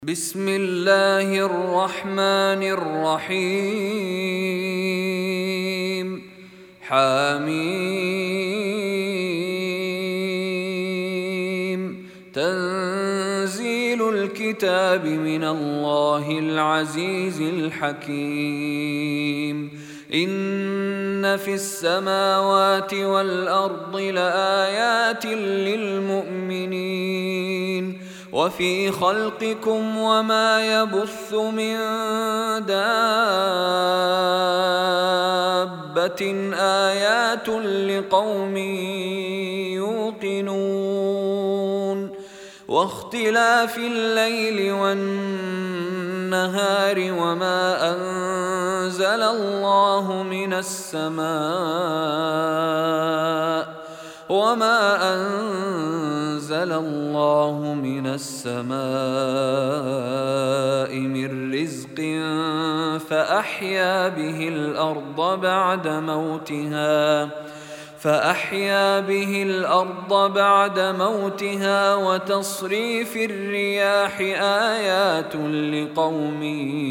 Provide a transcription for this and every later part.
بسم الله الرحمن الرحيم حميم تنزيل الكتاب من الله العزيز الحكيم إن في السماوات والأرض لآيات للمؤمنين وفي خلقكم وما يبث من دابة آيات لقوم يوقنون واختلاف الليل والنهار وما أنزل الله من السماء من رزق فأحيا به الأرض بعد موتها وتصريف الرياح آيات لقوم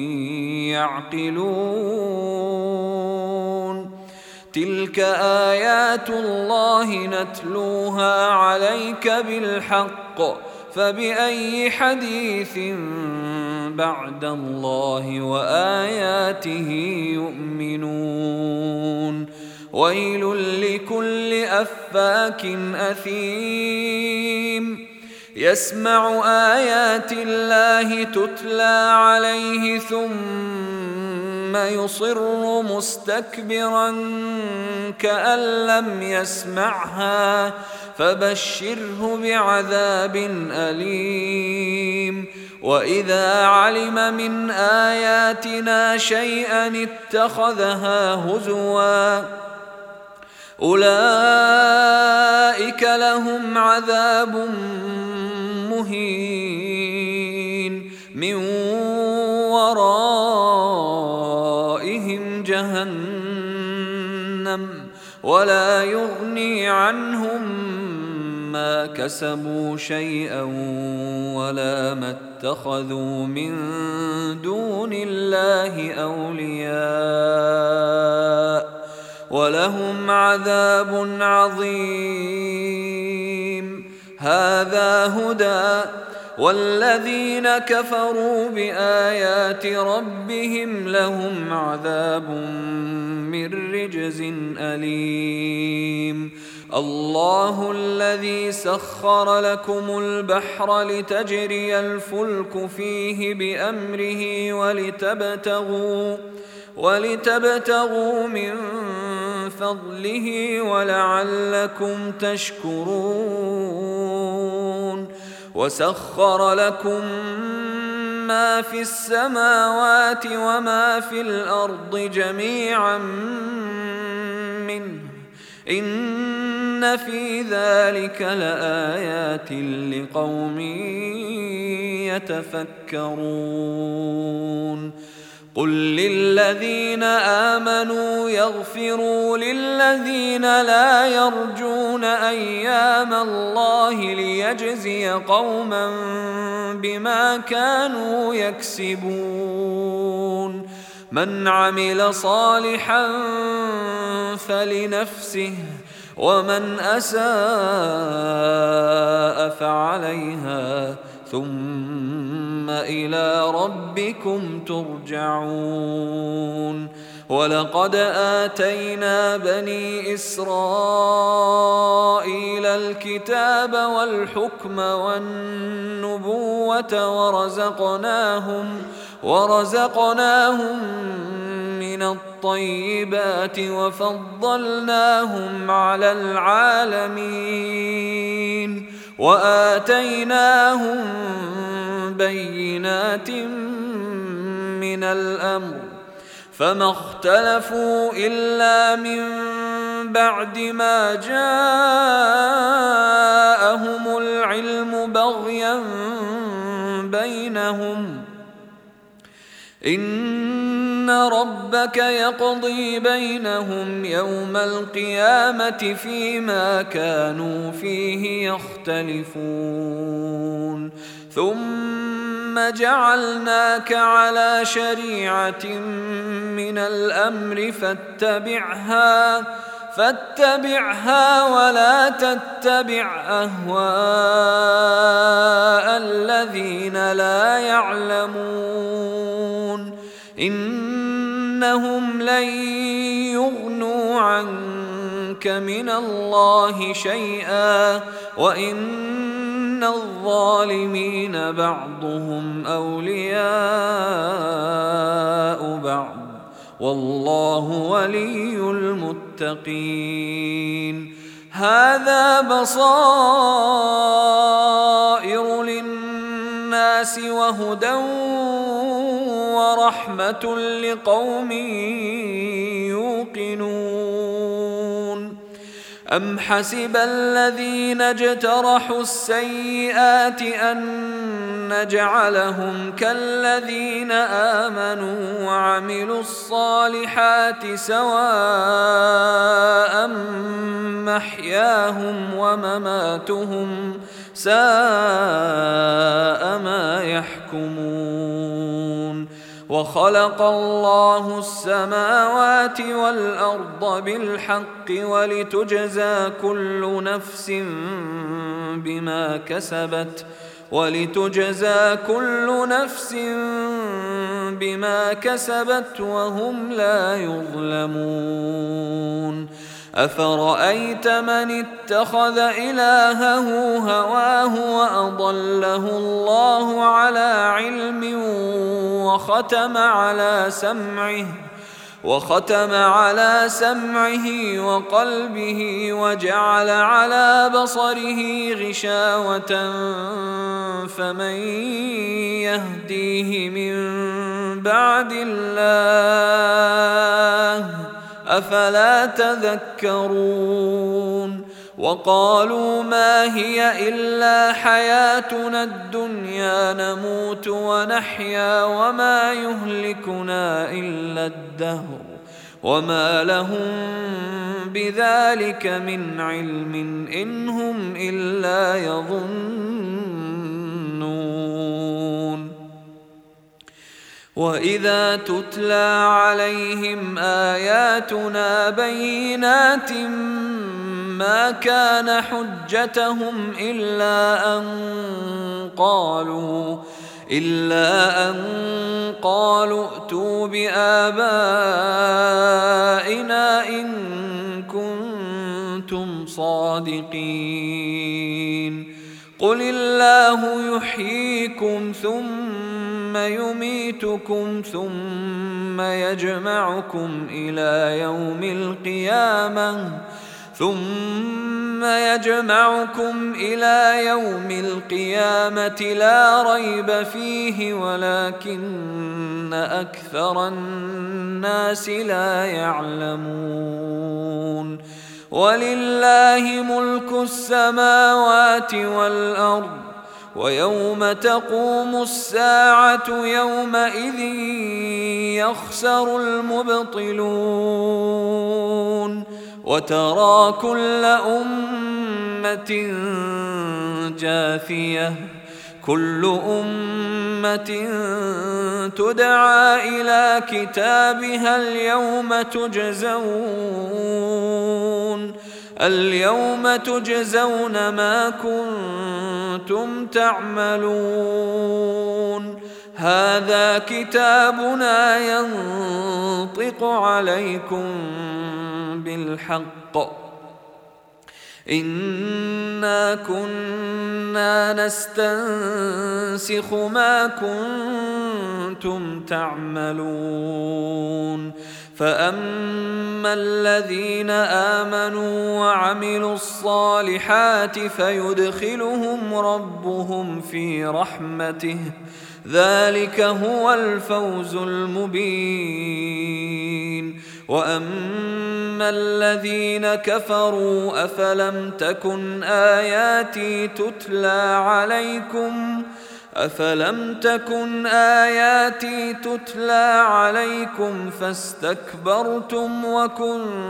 يعقلون تلك آيات الله نتلوها عليك بالحق فبأي حديث بعد الله وآياته يؤمنون ويل لكل أفاك أثيم يسمع آيات الله تتلى عليه ثم يصر مستكبرا كأن لم يسمعها فبشره بعذاب أليم وإذا علم من آياتنا شيئا اتخذها هزوا أولئك لهم عذاب مهين من ورائهم جهنم ولا يغني عنهم ما كسبوا شيئا ولا ما اتخذوا من دون الله أولياء ولهم عذاب عظيم هذا هدى والذين كفروا بآيات ربهم لهم عذاب من رجز أليم الله الذي سخر لكم البحر لتجري الفلك فيه بأمره ولتبتغوا من فضله ولعلكم تشكرون وسخر لكم ما في السماوات وما في الأرض جميعا منه إن في ذلك لآيات لقوم يتفكرون قل للذين آمنوا يغفروا للذين لا يرجون أيام الله ليجزي قوما بما كانوا يكسبون من عمل صالحا فلنفسه ومن أساء فعليها ثم إلى ربكم ترجعون ولقد آتينا بني إسرائيل الكتاب والحكم والنبوة ورزقناهم من الطيبات وفضلناهم على العالمين وآتيناهم بينات من الأمر فما اختلفوا إلا من بعد ما جاءهم العلم بغيا بينهم إن ربك يقضي بينهم يوم القيامة فيما كانوا فيه يختلفون ثم جعلناك على شريعة من الأمر فاتبعها ولا تتبع أهواء الذين لا يعلمون إنهم لن يغنوا عنك من الله شيئا وإن الظالمين بعضهم أولياء بعض والله ولي المتقين هذا بصائر للناس وهدى ورحمة لقوم يوقنون أم حسب الذين اجترحوا السيئات أن نجعلهم كالذين آمنوا وعملوا الصالحات سواء محياهم ومماتهم ساء ما يحكمون وخلق الله السماوات والأرض بالحق ولتجزى كل نفس بما كسبت وهم لا يظلمون أفرأيت من اتخذ إلهه هواه وأضله الله على علم وختم على سمعه وقلبه وجعل على بصره غشاوة فمن يهديه من بعد الله أفلا تذكرون وقالوا ما هي إلا حياتنا الدنيا نموت ونحيا وما يهلكنا إلا الدهر وما لهم بذلك من علم إن هم إلا يظنون وإذا تتلى عليهم آياتنا بينات ما كان حجتهم إلا أن قالوا ائتوا بآبائنا إن كنتم صادقين قل الله يحييكم ثم يميتكم ثم يجمعكم إلى يوم القيامة لا ريب فيه ولكن أكثر الناس لا يعلمون ولله ملك السماوات والأرض ويوم تقوم الساعة يومئذ يخسر المبطلون وترى كل أمة جاثية كل أمة تدعى إلى كتابها اليوم تجزون ما كنتم تعملون هذا كتابنا ينطق عليكم بالحق إنا كنا نستنسخ ما كنتم تعملون فأما الذين آمنوا وعملوا الصالحات فيدخلهم ربهم في رحمته ذلك هو الفوز المبين وأما الذين كفروا أفلم تكن آياتي تتلى عليكم فاستكبرتم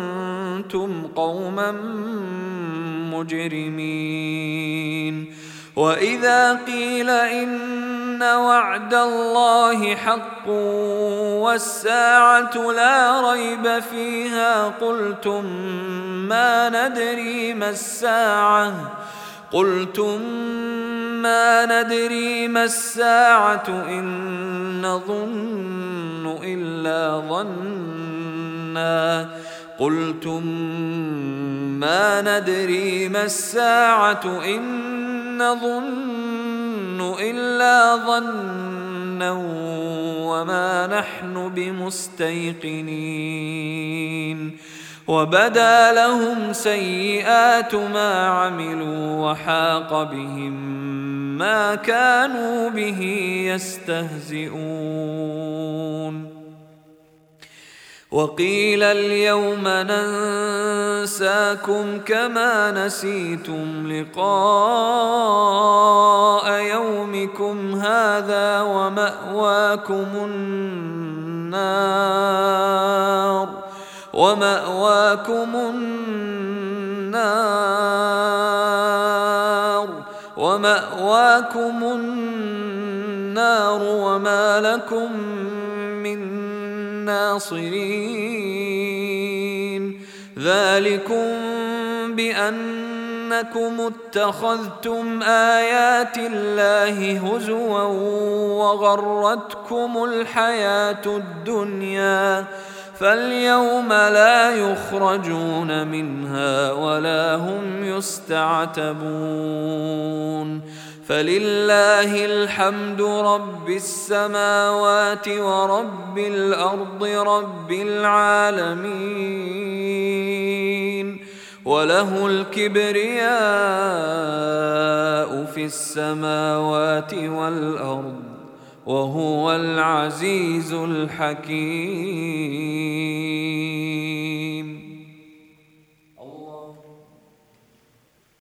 وكنتم قوما مجرمين وإذا قيل إن وعد الله حق والساعة لا ريب فيها قلتم ما ندري ما الساعة إن نظن إلا ظنا وما نحن بمستيقنين وبدا لهم سيئات ما عملوا وحاق بهم ما كانوا به يستهزئون وقيل اليوم ننساكم كما نسيتم لقاء يومكم هذا ومأواكم النار وما لكم من ناصرين ذلكم بأنكم اتخذتم آيات الله هزوا وغرتكم الحياة الدنيا فاليوم لا يخرجون منها ولا هم يستعتبون فلله الحمد رب السماوات ورب الأرض رب العالمين وله الكبرياء في السماوات والأرض وهو العزيز الحكيم.